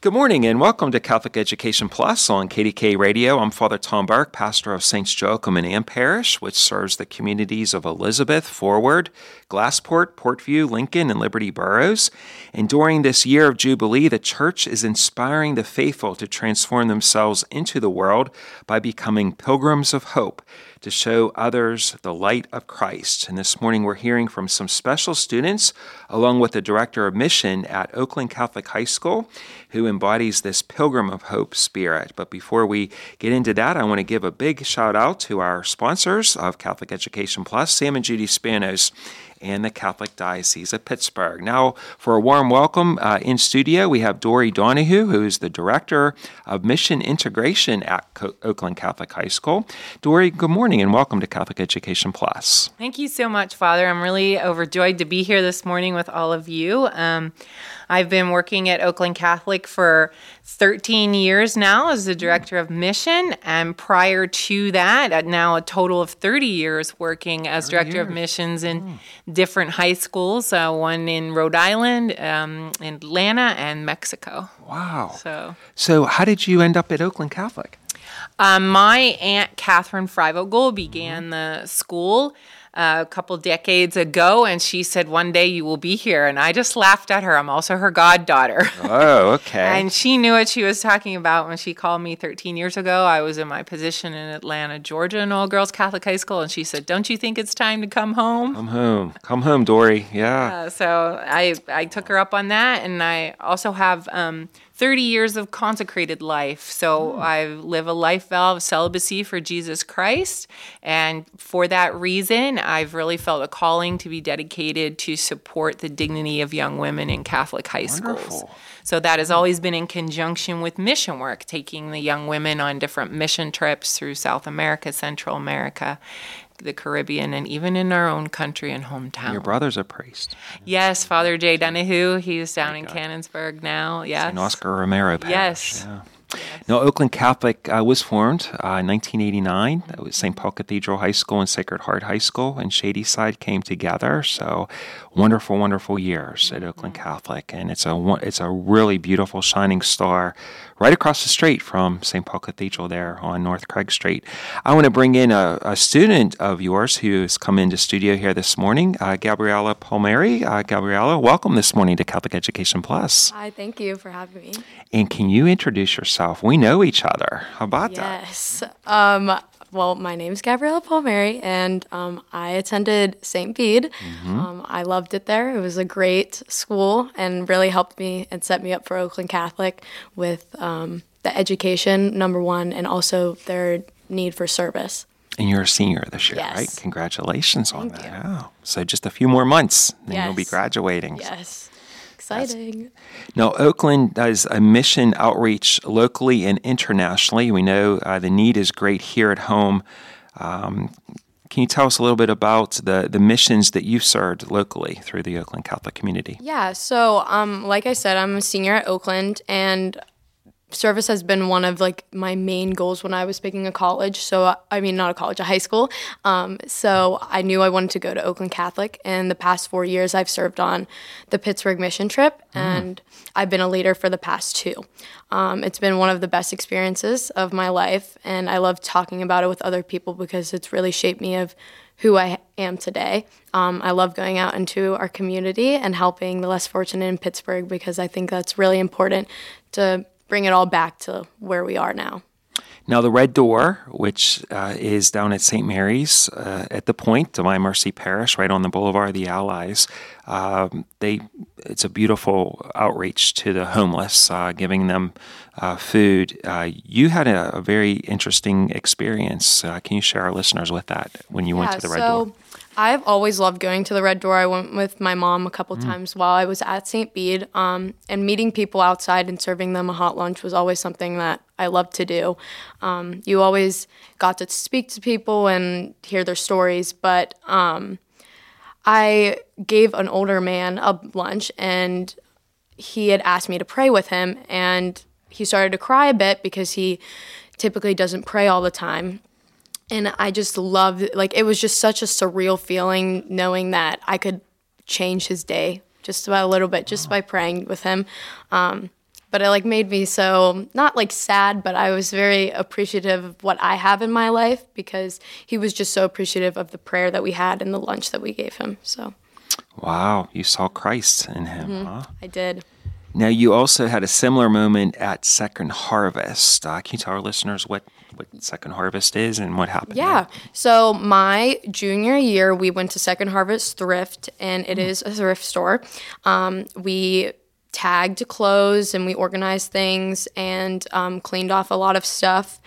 Good morning and welcome to Catholic Education Plus on KDK Radio. I'm Father Tom Burke, pastor of St. Joachim and Ann Parish, which serves the communities of Elizabeth, Forward, Glassport, Portview, Lincoln, and Liberty boroughs. And during this year of Jubilee, the Church is inspiring the faithful to transform themselves into the world by becoming pilgrims of hope, to show others the light of Christ. And this morning we're hearing from some special students, along with the Director of Mission at Oakland Catholic High School, who embodies this Pilgrim of Hope spirit. But before we get into that, I want to give a big shout out to our sponsors of Catholic Education Plus, Sam and Judy Spanos, and the Catholic Diocese of Pittsburgh. Now, for a warm welcome in studio, we have Dory Donahue, who is the Director of Mission Integration at Oakland Catholic High School. Dory, good morning and welcome to Catholic Education Plus. Thank you so much, Father. I'm really overjoyed to be here this morning with all of you. I've been working at Oakland Catholic for 13 years now as the Director of Mission, and prior to that, now a total of 30 years working as Director of Missions in different high schools, one in Rhode Island, Atlanta, and Mexico. Wow. So how did you end up at Oakland Catholic? My Aunt Catherine Freivogel began the school a couple decades ago, and she said, one day you will be here. And I just laughed at her. I'm also her goddaughter. Oh, okay. And she knew what she was talking about when she called me 13 years ago. I was in my position in Atlanta, Georgia, in all-girls Catholic high school, and she said, don't you think it's time to come home? Come home, Dory. Yeah. So I took her up on that, and I also have 30 years of consecrated life. So I live a life vow of celibacy for Jesus Christ. And for that reason, I've really felt a calling to be dedicated to support the dignity of young women in Catholic high schools. So that has always been in conjunction with mission work, taking the young women on different mission trips through South America, Central America, the Caribbean, and even in our own country and hometown. Your brother's a priest. Yes, Father Jay Donahue. He's down in Cannonsburg now. Yes. St. Oscar Romero Parish. Yes. Yeah. Now, Oakland Catholic was formed in 1989. It was St. Paul Cathedral High School and Sacred Heart High School and Shadyside came together. So wonderful, wonderful years at Oakland Catholic. And it's a really beautiful shining star right across the street from St. Paul Cathedral there on North Craig Street. I want to bring in a student of yours who has come into studio here this morning, Gabriella Palmieri. Gabriella, welcome this morning to Catholic Education Plus. Hi, thank you for having me. And can you introduce yourself? We know each other. How about that? Yes. Well, my name is Gabriella Palmieri, and I attended St. Bede. I loved it there. It was a great school and really helped me and set me up for Oakland Catholic with the education, number one, and also their need for service. And you're a senior this year, Yes. right? Congratulations on Thank that. you. Oh, so just a few more months, then Yes. you'll be graduating. Yes. Exciting. Now, Oakland does a mission outreach locally and internationally. We know the need is great here at home. Can you tell us a little bit about the missions that you've served locally through the Oakland Catholic community? Yeah, so like I said, I'm a senior at Oakland, and service has been one of my main goals when I was picking a college. So, I mean, not a college, a high school. So I knew I wanted to go to Oakland Catholic. And the past 4 years, I've served on the Pittsburgh mission trip, and I've been a leader for the past 2. It's been one of the best experiences of my life, and I love talking about it with other people because it's really shaped me of who I am today. I love going out into our community and helping the less fortunate in Pittsburgh because I think that's really important to bring it all back to where we are now. Now, the Red Door, which is down at St. Mary's at the Point, Divine Mercy Parish, right on the Boulevard of the Allies, it's a beautiful outreach to the homeless, giving them food. You had a very interesting experience. Can you share our listeners with that when you went to the Red Door? I've always loved going to the Red Door. I went with my mom a couple times while I was at St. Bede, and meeting people outside and serving them a hot lunch was always something that I loved to do. You always got to speak to people and hear their stories, but I gave an older man a lunch, and he had asked me to pray with him, and he started to cry a bit because he typically doesn't pray all the time. And I just loved it. It was just such a surreal feeling knowing that I could change his day just about a little bit just by praying with him. but it like made me so not like sad, but I was very appreciative of what I have in my life because he was just so appreciative of the prayer that we had and the lunch that we gave him. So, wow, you saw Christ in him, huh? I did. Now, you also had a similar moment at Second Harvest. Can you tell our listeners what Second Harvest is and what happened? Yeah. there? So my junior year, we went to Second Harvest Thrift, and it is a thrift store. We tagged clothes and we organized things and cleaned off a lot of stuff.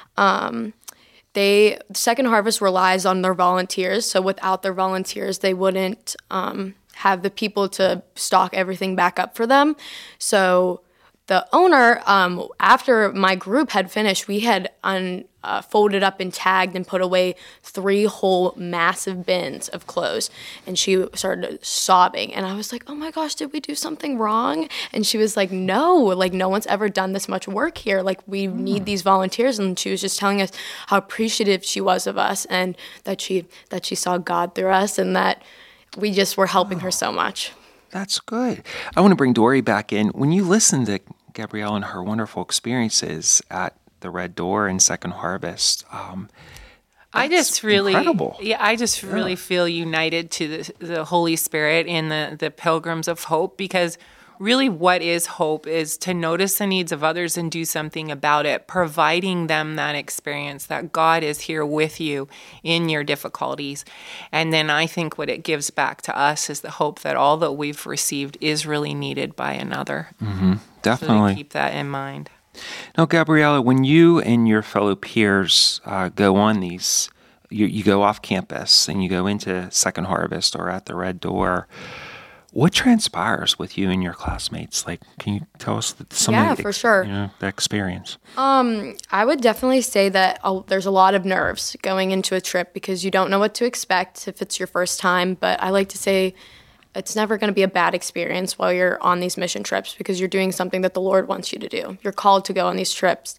Second Harvest relies on their volunteers. So without their volunteers, they wouldn't have the people to stock everything back up for them. So the owner, after my group had finished, we had folded up and tagged and put away 3 whole massive bins of clothes. And she started sobbing. And I was like, oh my gosh, did we do something wrong? And she was like, no, like no one's ever done this much work here. Like we need these volunteers. And she was just telling us how appreciative she was of us and that she saw God through us and that we just were helping her so much. That's good. I want to bring Dory back in. When you listen to Gabrielle and her wonderful experiences at the Red Door and Second Harvest, I just really, incredible. I just really feel united to the Holy Spirit and the Pilgrims of Hope, because really what is hope is to notice the needs of others and do something about it, providing them that experience that God is here with you in your difficulties. And then I think what it gives back to us is the hope that all that we've received is really needed by another. Mm-hmm. Definitely. So to keep that in mind. Now, Gabriella, when you and your fellow peers go on these, you go off campus and you go into Second Harvest or at the Red Door, what transpires with you and your classmates? Like, can you tell us some of the, for sure. The experience? I would definitely say that there's a lot of nerves going into a trip because you don't know what to expect if it's your first time. But I like to say it's never going to be a bad experience while you're on these mission trips because you're doing something that the Lord wants you to do. You're called to go on these trips.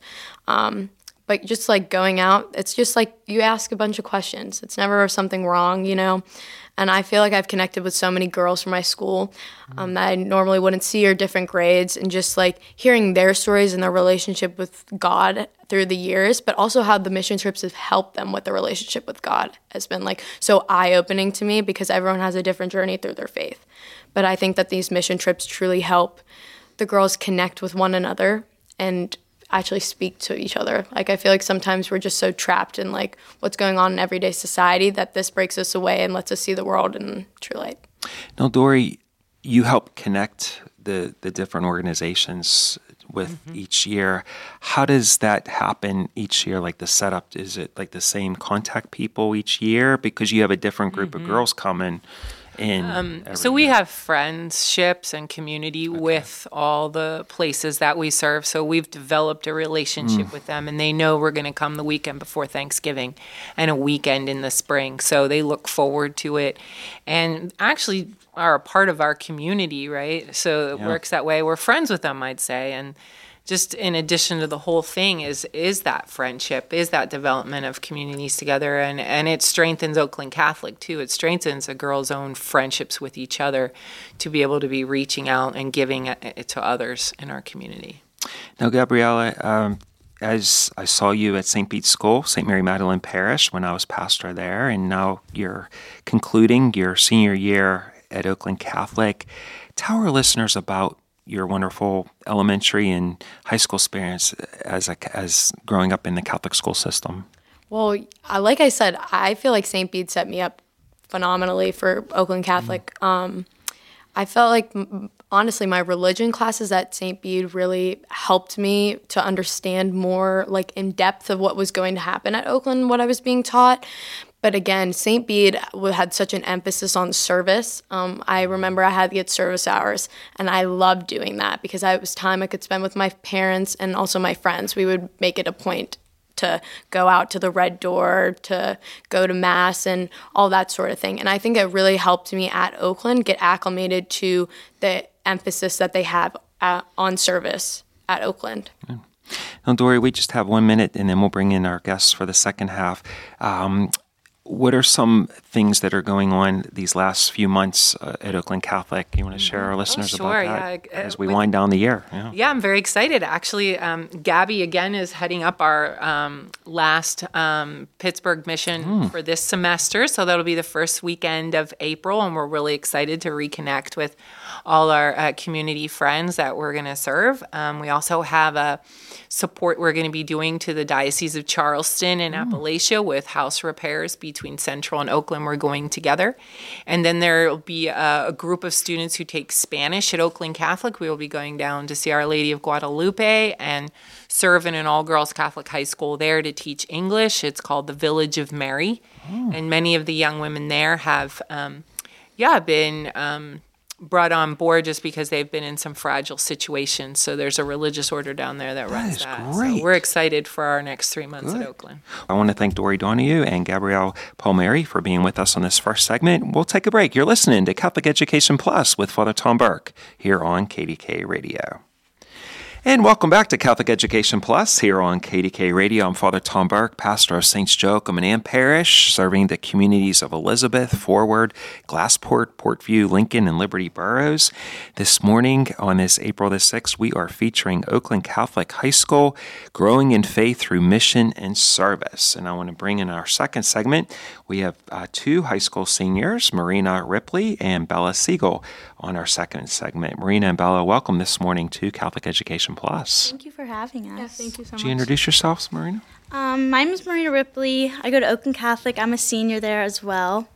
But just like going out, it's just like you ask a bunch of questions. It's never something wrong, you know? And I feel like I've connected with so many girls from my school that I normally wouldn't see or different grades, and just like hearing their stories and their relationship with God through the years, but also how the mission trips have helped them with their relationship with God has been like so eye-opening to me because everyone has a different journey through their faith. But I think that these mission trips truly help the girls connect with one another and actually speak to each other. Like I feel like sometimes we're just so trapped in like what's going on in everyday society that this breaks us away and lets us see the world in true light. Now, Dory, you help connect the different organizations with each year. How does that happen each year? Like the setup, is it like the same contact people each year? Because you have a different group of girls coming in. So we have friendships and community with all the places that we serve. So we've developed a relationship with them, and they know we're going to come the weekend before Thanksgiving and a weekend in the spring. So they look forward to it and actually are a part of our community, right? So it works that way. We're friends with them, I'd say. And just in addition to the whole thing is that friendship, is that development of communities together. And it strengthens Oakland Catholic, too. It strengthens a girl's own friendships with each other to be able to be reaching out and giving it to others in our community. Now, Gabriella, as I saw you at St. Bede's School, St. Mary Magdalene Parish, when I was pastor there, and now you're concluding your senior year at Oakland Catholic, tell our listeners about your wonderful elementary and high school experience as growing up in the Catholic school system. Well, like I said, I feel like St. Bede set me up phenomenally for Oakland Catholic. I felt like, honestly, my religion classes at St. Bede really helped me to understand more, like, in depth of what was going to happen at Oakland, what I was being taught. But again, St. Bede had such an emphasis on service. I remember I had to get service hours, and I loved doing that because it was time I could spend with my parents and also my friends. We would make it a point to go out to the Red Door, to go to Mass, and all that sort of thing. And I think it really helped me at Oakland get acclimated to the emphasis that they have on service at Oakland. Now, Dory, we just have 1 minute, and then we'll bring in our guests for the second half. What are some things that are going on these last few months at Oakland Catholic? You want to share our listeners about that as we wind down the year? Yeah, I'm very excited. Actually, Gabby, again, is heading up our last Pittsburgh mission for this semester. So that'll be the first weekend of April, and we're really excited to reconnect with all our community friends that we're going to serve. We also have a support we're going to be doing to the Diocese of Charleston and Appalachia with house repairs between Central and Oakland. We're going together. And then there will be a group of students who take Spanish at Oakland Catholic. We will be going down to see Our Lady of Guadalupe and serve in an all-girls Catholic high school there to teach English. It's called the Village of Mary. And many of the young women there have, been brought on board just because they've been in some fragile situations. So there's a religious order down there that runs that. Great. So we're excited for our next 3 months at Oakland. I want to thank Dory Donahue and Gabrielle Palmieri for being with us on this first segment. We'll take a break. You're listening to Catholic Education Plus with Father Tom Burke here on KDK Radio. And welcome back to Catholic Education Plus here on KDK Radio. I'm Father Tom Burke, pastor of Saints Joachim and Ann Parish, serving the communities of Elizabeth, Forward, Glassport, Portview, Lincoln, and Liberty boroughs. This morning, on this April the 6th, we are featuring Oakland Catholic High School, Growing in Faith Through Mission and Service. And I want to bring in our second segment. We have two high school seniors, Marina Ripley and Bella Siegel, on our second segment. Marina and Bella, welcome this morning to Catholic Education Plus. Thank you for having us. Yeah, thank you so much. Would you introduce yourselves, Marina? My name is Marina Ripley. I go to Oakland Catholic. I'm a senior there as well.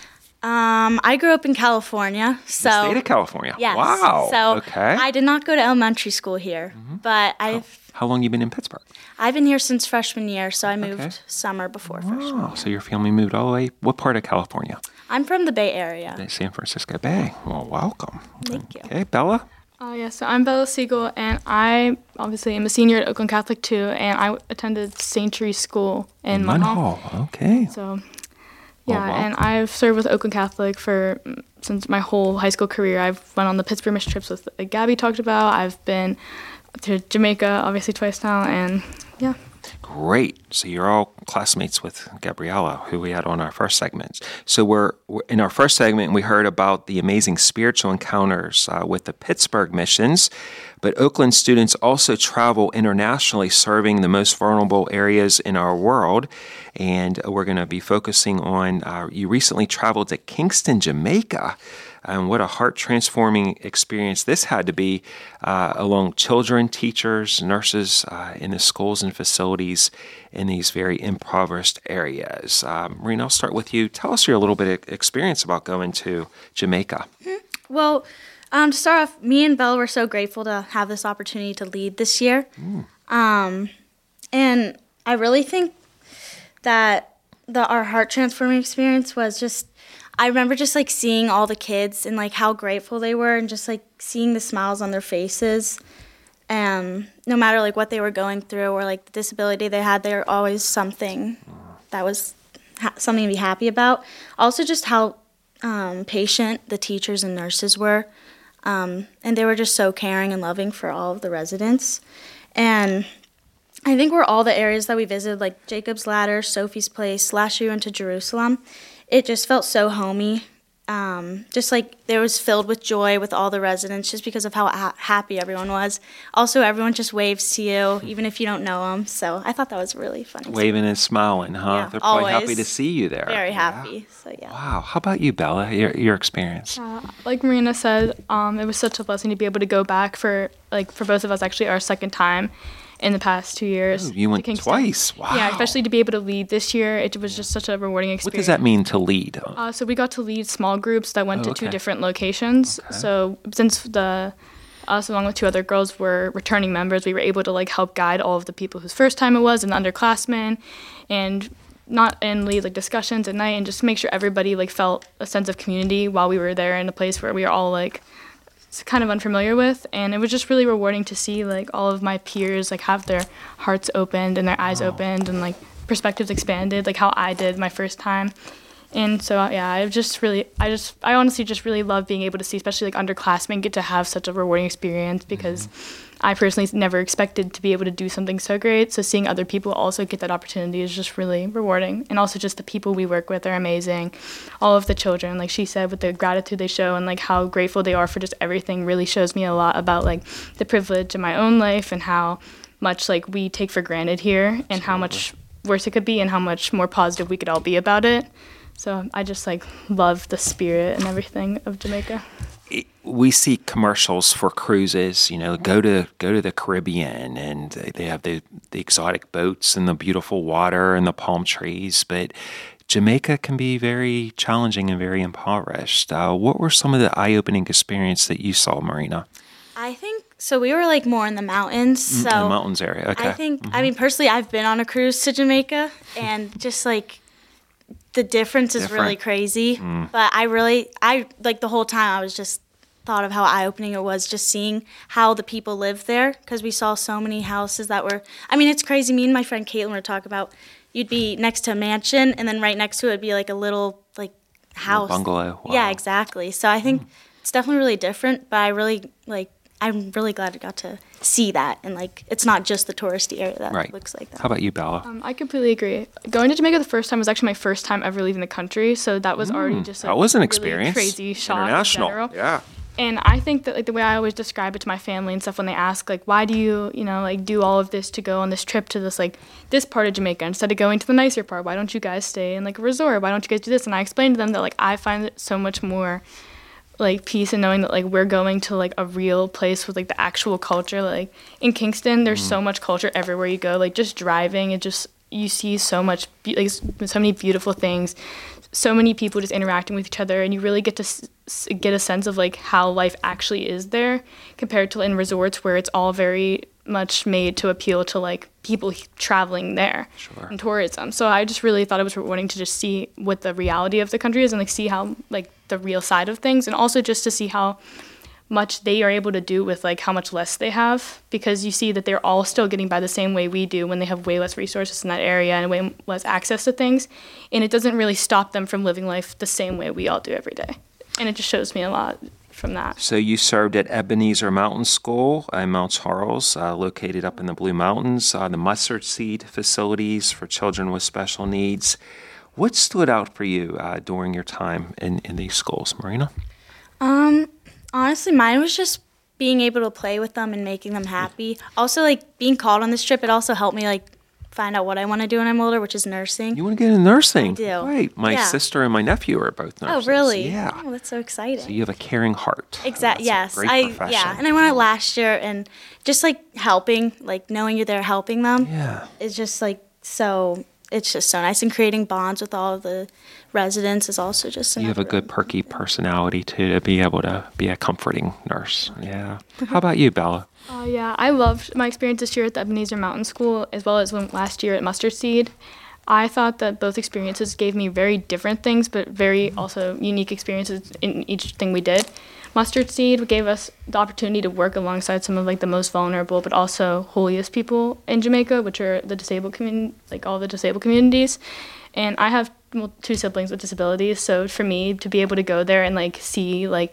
I grew up in California. So The state of California? Yes. Wow. So okay. I did not go to elementary school here, but How long you been in Pittsburgh? I've been here since freshman year, so I moved summer before freshman. Oh, so your family moved all the way. What part of California? I'm from the Bay Area. The San Francisco Bay. Well, welcome. Thank you. Okay, Bella? So I'm Bella Siegel, and I obviously am a senior at Oakland Catholic too, and I attended St. Therese School in Munhall. Okay. So, and I've served with Oakland Catholic since my whole high school career. I've went on the Pittsburgh mission trips with Gabby talked about. I've been to Jamaica, obviously twice now, and yeah. Great. So you're all classmates with Gabriella, who we had on our first segment. So we're in our first segment, we heard about the amazing spiritual encounters with the Pittsburgh missions, but Oakland students also travel internationally, serving the most vulnerable areas in our world. And we're going to be focusing on, you recently traveled to Kingston, Jamaica. And what a heart-transforming experience this had to be along children, teachers, nurses in the schools and facilities in these very impoverished areas. Marina, I'll start with you. Tell us your little bit of experience about going to Jamaica. Well, to start off, me and Bella were so grateful to have this opportunity to lead this year. And I really think that our heart-transforming experience was just, I remember just like seeing all the kids and like how grateful they were and just like seeing the smiles on their faces. No matter like what they were going through or like the disability they had, they were always something that was something to be happy about. Also just how patient the teachers and nurses were. And they were just so caring and loving for all of the residents. And I think we're all the areas that we visited, like Jacob's Ladder, Sophie's Place, last year we went to Jerusalem. It just felt so homey. Just like there was filled with joy with all the residents just because of how happy everyone was. Also, everyone just waves to you, even if you don't know them. So I thought that was really funny. Waving and smiling, huh? Yeah, They're probably always. happy to see you there. Very happy. So yeah. Wow. How about you, Bella? Your experience? Like Marina said, it was such a blessing to be able to go back for both of us, actually our second time in the past 2 years. Oh, you went to Kingston. twice. Wow. Yeah, especially to be able to lead this year. It was just such a rewarding experience. What does that mean to lead? So we got to lead small groups that went to two okay. different locations. Okay. So since us along with two other girls were returning members, we were able to like help guide all of the people whose first time it was and the underclassmen and lead like discussions at night and just make sure everybody like felt a sense of community while we were there in a place where we were all like kind of unfamiliar with. And it was just really rewarding to see like all of my peers like have their hearts opened and their eyes opened and like perspectives expanded like how I did my first time. And so yeah, I honestly just really love being able to see especially like underclassmen get to have such a rewarding experience because I personally never expected to be able to do something so great. So seeing other people also get that opportunity is just really rewarding. And also just the people we work with are amazing. All of the children, like she said, with the gratitude they show and like how grateful they are for just everything really shows me a lot about like the privilege in my own life and how much like we take for granted here and how much worse it could be and how much more positive we could all be about it. So I just like love the spirit and everything of Jamaica. We see commercials for cruises, go to the Caribbean, and they have the exotic boats and the beautiful water and the palm trees, but Jamaica can be very challenging and very impoverished. What were some of the eye-opening experiences that you saw, Marina? I think so. We were like more in the mountains. So In the mountains area, okay. I think, I mean, personally, I've been on a cruise to Jamaica, and just like the difference is really crazy. But I like the whole time I was just thought of how eye-opening it was just seeing how the people live there, because we saw so many houses that were, I mean, it's crazy. Me and my friend Caitlin were talking about you'd be next to a mansion and then right next to it would be like a little like house. Bungalow. Wow. Yeah, exactly. So I think it's definitely really different, but I'm really glad I got to see that, and like it's not just the touristy area that looks like that. How about you, Bella? I completely agree. Going to Jamaica the first time was actually my first time ever leaving the country, so that was already just like that was an really experience. Crazy shock. International. In general. Yeah. And I think that like the way I always describe it to my family and stuff when they ask like, why do you like do all of this to go on this trip to this part of Jamaica instead of going to the nicer part? Why don't you guys stay in like a resort? Why don't you guys do this? And I explained to them that like I find it so much more like peace in knowing that like we're going to like a real place with like the actual culture. Like in Kingston, there's so much culture everywhere you go. Like just driving, you see so much so many beautiful things, so many people just interacting with each other, and you really get to get a sense of like how life actually is there compared to in resorts where it's all very much made to appeal to like people traveling there and tourism. So I just really thought it was rewarding to just see what the reality of the country is and like see how like the real side of things, and also just to see how much they are able to do with like how much less they have, because you see that they're all still getting by the same way we do when they have way less resources in that area and way less access to things, and it doesn't really stop them from living life the same way we all do every day. And it just shows me a lot from that. So you served at Ebenezer Mountain School in Mount Charles, located up in the Blue Mountains, the mustard seed facilities for children with special needs. What stood out for you during your time in these schools, Marina? Honestly, mine was just being able to play with them and making them happy. Also, like being called on this trip, it also helped me like find out what I want to do when I'm older, which is nursing. You want to get into nursing? I do. Right. My sister and my nephew are both nurses. Oh, really? Yeah. Oh, that's so exciting. So you have a caring heart. Exactly. Yes. Great profession. Yeah, and I went out last year, and just like helping, like knowing you're there helping them. Yeah. Is just like so. It's just so nice, and creating bonds with all of the residents is also just. You have a good perky personality too, to be able to be a comforting nurse. Yeah. How about you, Bella? Yeah, I loved my experience this year at the Ebenezer Mountain School as well as last year at Mustard Seed. I thought that both experiences gave me very different things, but very also unique experiences in each thing we did. Mustard Seed gave us the opportunity to work alongside some of like the most vulnerable but also holiest people in Jamaica, which are the disabled community, like all the disabled communities. And I have two siblings with disabilities, so for me to be able to go there and like see like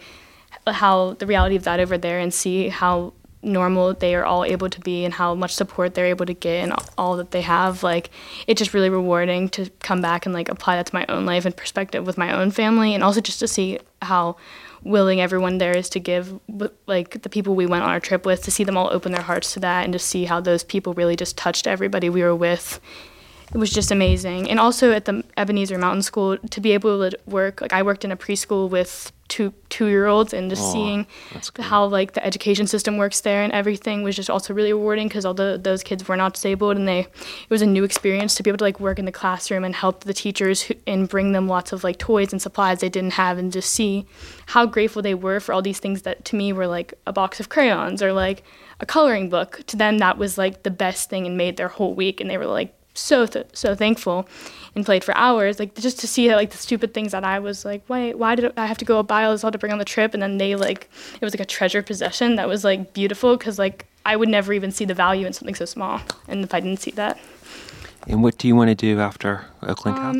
how the reality of that over there and see how normal they are all able to be and how much support they're able to get and all that they have, like it's just really rewarding to come back and like apply that to my own life and perspective with my own family, and also just to see how willing everyone there is to give, like the people we went on our trip with, to see them all open their hearts to that and to see how those people really just touched everybody we were with. It was just amazing. And also at the Ebenezer Mountain School, to be able to work, like I worked in a preschool with two-year-olds, and just seeing how like the education system works there and everything was just also really rewarding, because those kids were not disabled, and it was a new experience to be able to like work in the classroom and help the teachers and bring them lots of like toys and supplies they didn't have, and just see how grateful they were for all these things that to me were like a box of crayons or like a coloring book. To them that was like the best thing and made their whole week, and they were like so thankful and played for hours, like just to see like the stupid things that I was like, why did I have to go buy all this all to bring on the trip, and then they like it was like a treasured possession that was like beautiful, because like I would never even see the value in something so small, and if I didn't see that. And what do you want to do after Oakland Catholic?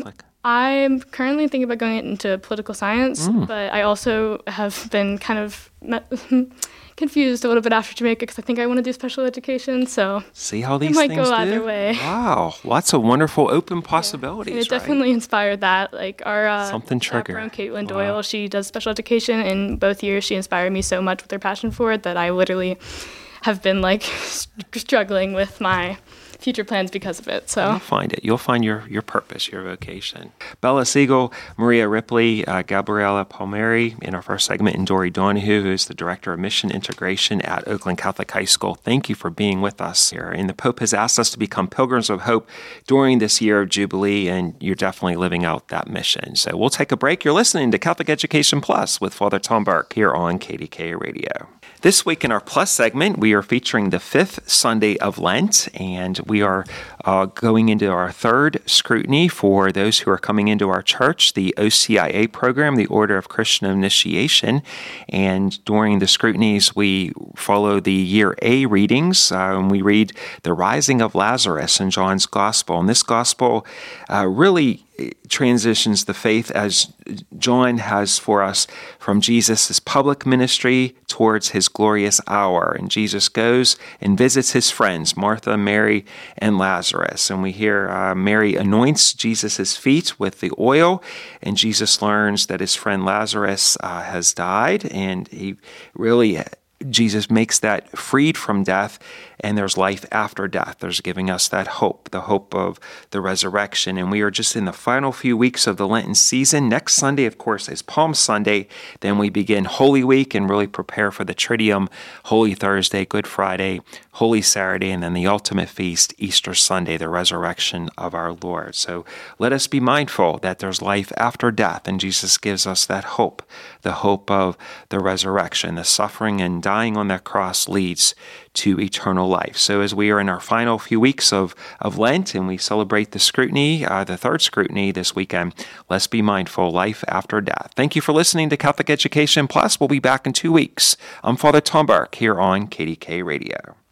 I'm currently thinking about going into political science, but I also have been kind of confused a little bit after Jamaica because I think I want to do special education. So see how these it might things go do? either way. Wow, lots of wonderful open possibilities. And it right? definitely inspired that. Like our Something trigger. chaperone, Caitlin Doyle, she does special education, and both years she inspired me so much with her passion for it that I literally have been like struggling with my future plans because of it. So You'll find it. You'll find your purpose, your vocation. Bella Siegel, Maria Ripley, Gabriella Palmieri in our first segment, and Dory Donahue, who is the Director of Mission Integration at Oakland Catholic High School. Thank you for being with us here. And the Pope has asked us to become pilgrims of hope during this year of Jubilee, and you're definitely living out that mission. So we'll take a break. You're listening to Catholic Education Plus with Father Tom Burke here on KDKA Radio. This week in our Plus segment, we are featuring the fifth Sunday of Lent, and we are going into our third scrutiny for those who are coming into our church, the OCIA program, the Order of Christian Initiation. And during the scrutinies, we follow the Year A readings, and we read the rising of Lazarus in John's Gospel. And this Gospel really transitions the faith as John has for us from Jesus' public ministry towards his glorious hour. And Jesus goes and visits his friends, Martha, Mary, and Lazarus. And we hear Mary anoints Jesus' feet with the oil, and Jesus learns that his friend Lazarus has died, and Jesus makes that freed from death, and there's life after death. There's giving us that hope, the hope of the resurrection. And we are just in the final few weeks of the Lenten season. Next Sunday, of course, is Palm Sunday. Then we begin Holy Week and really prepare for the Triduum, Holy Thursday, Good Friday, Holy Saturday, and then the ultimate feast, Easter Sunday, the resurrection of our Lord. So let us be mindful that there's life after death, and Jesus gives us that hope, the hope of the resurrection. The suffering and dying on that cross leads to eternal life. So as we are in our final few weeks of Lent and we celebrate the scrutiny, the third scrutiny this weekend, let's be mindful, life after death. Thank you for listening to Catholic Education Plus. We'll be back in 2 weeks. I'm Father Tom Burke here on KDKA Radio.